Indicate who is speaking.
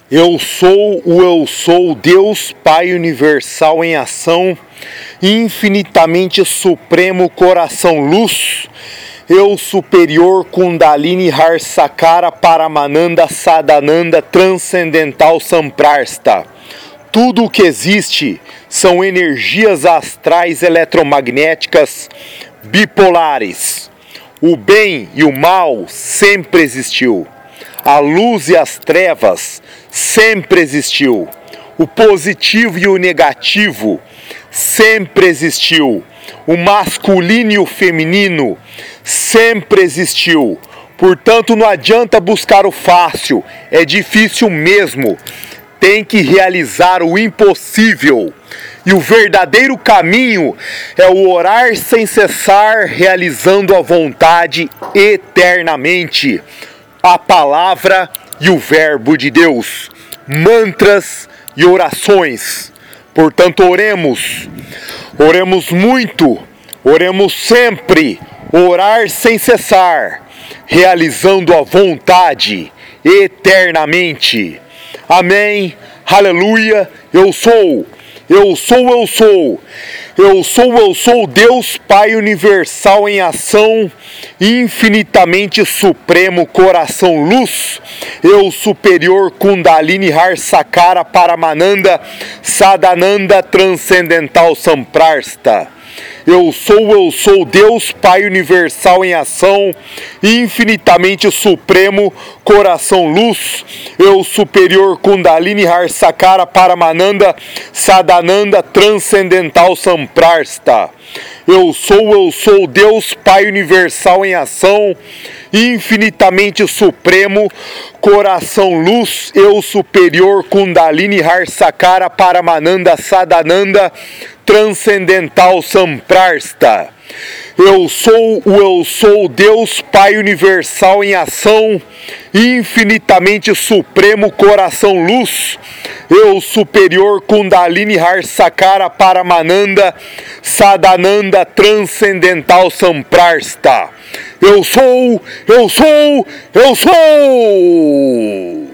Speaker 1: Eu sou, Deus Pai Universal em ação, infinitamente supremo, coração luz, eu superior, Kundalini Harsakara Paramananda Sadananda Transcendental Samprasta. Tudo o que existe são energias astrais eletromagnéticas bipolares. O bem e o mal sempre existiu. A luz e as trevas sempre existiu. O positivo e o negativo sempre existiu. O masculino e o feminino sempre existiu. Portanto, não adianta buscar o fácil, é difícil mesmo. Tem que realizar o impossível. E o verdadeiro caminho é o orar sem cessar, realizando a vontade eternamente. A palavra e o verbo de Deus, mantras e orações. Portanto, oremos muito, oremos sempre, orar sem cessar, realizando a vontade eternamente. Amém, aleluia, eu sou, Deus Pai Universal em ação, infinitamente supremo, coração luz, eu superior, Kundalini Harsakara Paramananda Sadananda Transcendental Samprasta. Eu sou, Deus Pai Universal em ação, infinitamente supremo, coração luz, eu superior, Kundalini Harsakara Paramananda Sadananda Transcendental Samprasta. Eu sou, Deus Pai Universal em ação, infinitamente supremo, coração luz, eu superior, Kundalini Harsakara Paramananda Sadananda Transcendental Samprasta. Eu sou, Deus Pai Universal em ação, infinitamente supremo, coração luz, eu superior, Kundalini Harsakara Paramananda Sadananda Transcendental Samprasta. Eu sou!